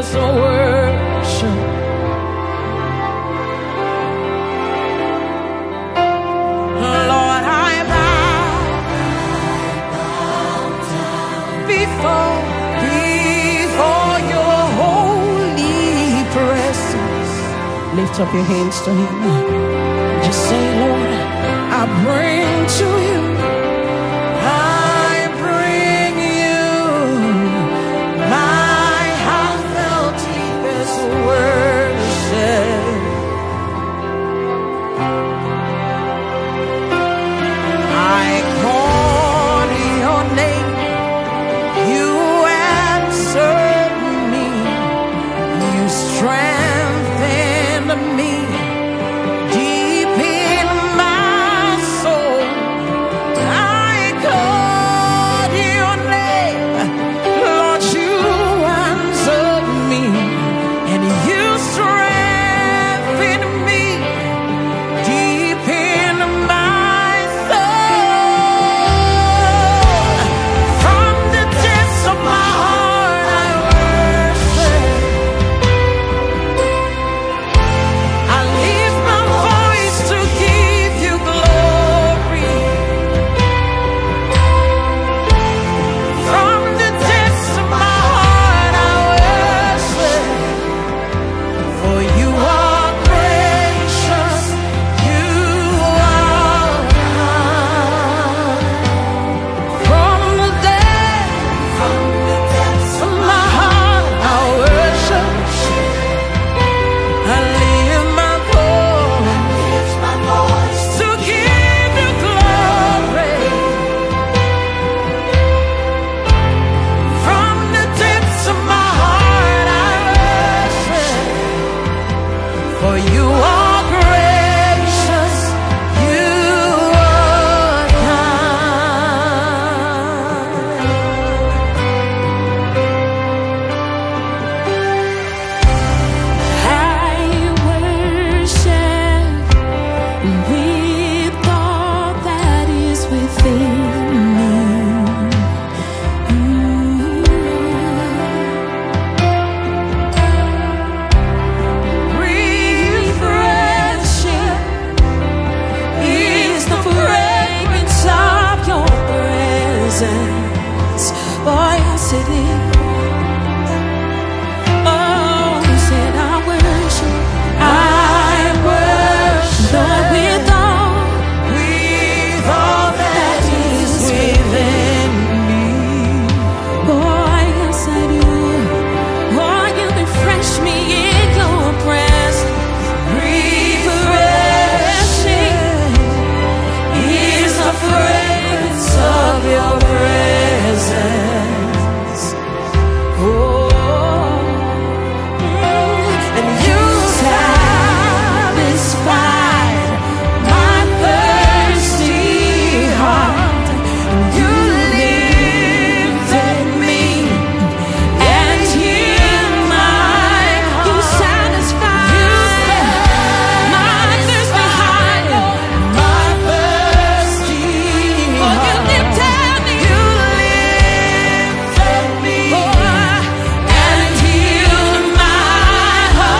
to worship. Lord, I bow down before your holy presence. Lift up your hands to him. Just say, Lord, I bring to you. I bring you my heartfelt deepest worship. I call your name, you answered me, you strengthened me deep in my soul. I called your name, Lord, you answered me, and you strengthened me deep in my soul. From the depths of my heart I worship. I lift my voice to give you glory. From the depths of my heart I worship. For you are gracious, you are kind. From the depths of my heart I worship. I lift my voice to give you glory. From the depths of my heart I worship. For you are gracious, you are kind. I worship with all that is within me. Refreshing is the fragrance of your presence. Oh, yes, it is. Oh, he said, I worship, Lord, with all that is within me. Oh, yes, I do. Oh, you refresh me in your presence. Refreshing is the fragrance of your presence. Oh, and you satisfied my thirsty heart. You lifted me and healed my heart. You satisfied my thirsty heart. My thirsty heart. Oh, you lifted me. You lifted me. And healed my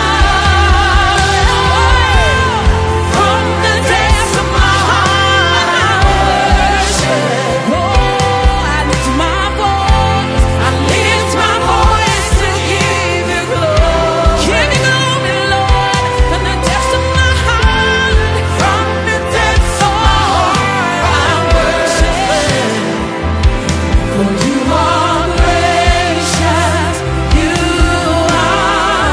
heart. From the depths of my heart I worship. Oh, I lift my voice. I lift my voice to give you glory. Give you glory, Lord. From the depths of my heart. From the depths of my heart I worship. For you are gracious, you are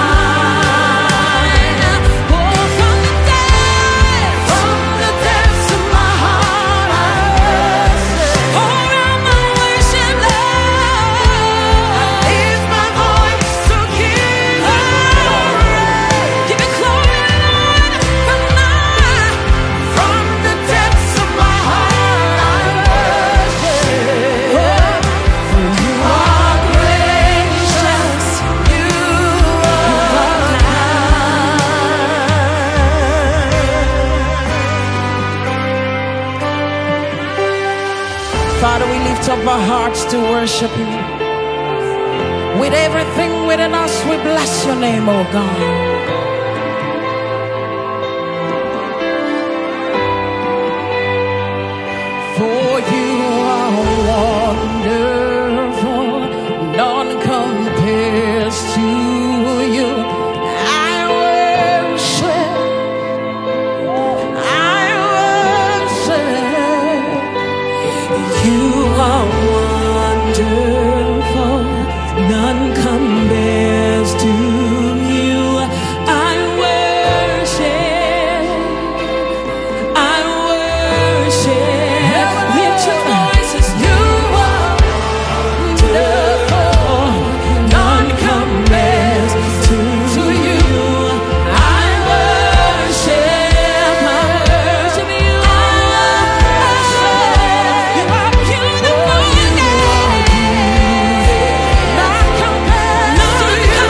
kind. Oh, from the depths of my heart I worship. Pour out my worship, Lord. I lift my voice to give you glory. Give you glory, Lord. From the depths of my heart I worship. For you are gracious, you are kind. Father, we lift up our hearts to worship you. With everything within us, we bless your name, oh God. For you are wonderful, none compares to you. I worship you. Are wonderful, none compares to you. I worship. Lift your voices. You are wonderful, none compares to you. I worship you. You are beautiful, none compares to you.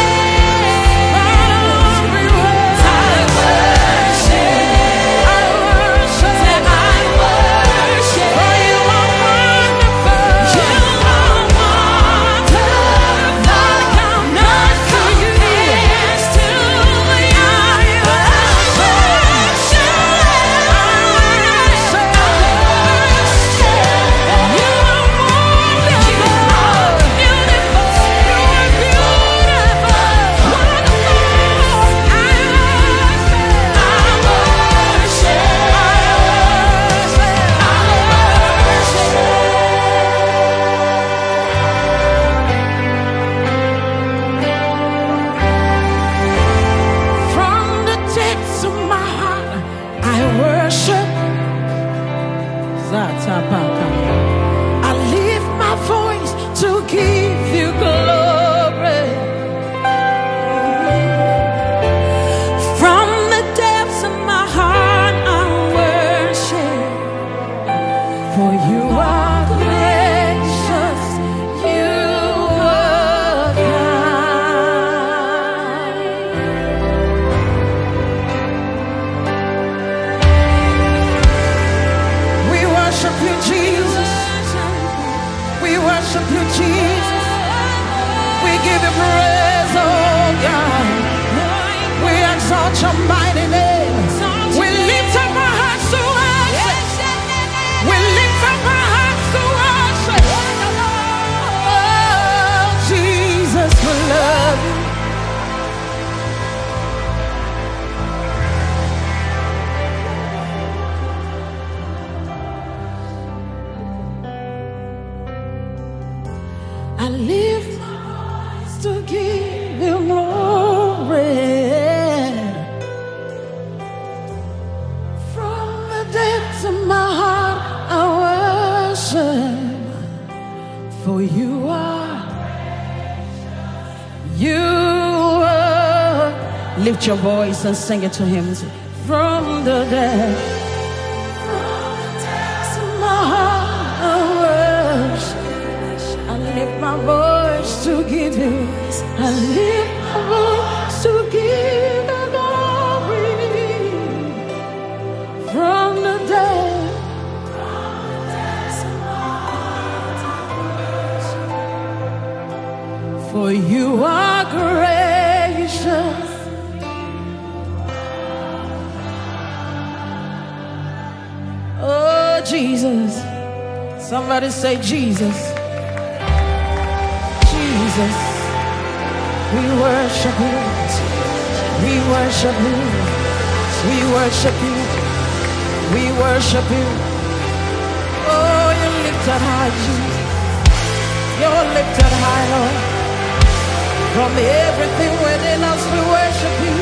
I lift my voice to give you glory. From the depths of my heart, I worship. For you are gracious, you are kind. We worship you, Jesus. We worship you, Jesus. We give you praise, oh God. We exalt your mighty name. We lift up our hearts to worship. We lift up our hearts to worship. Oh, Jesus, we love you. I lift my voice to give you glory. From the depths of my heart, I worship. For you are. Lift your voice and sing it to him. From the depths of my heart, I worship. I lift my voice to give you. I lift my voice to give you glory. From the depths of my heart, for you are gracious. Oh, Jesus. Somebody say Jesus. Jesus, we worship you, we worship you, we worship you, we worship you. Oh, you're lifted high, Jesus. You're lifted high, Lord. From everything within us, we worship you.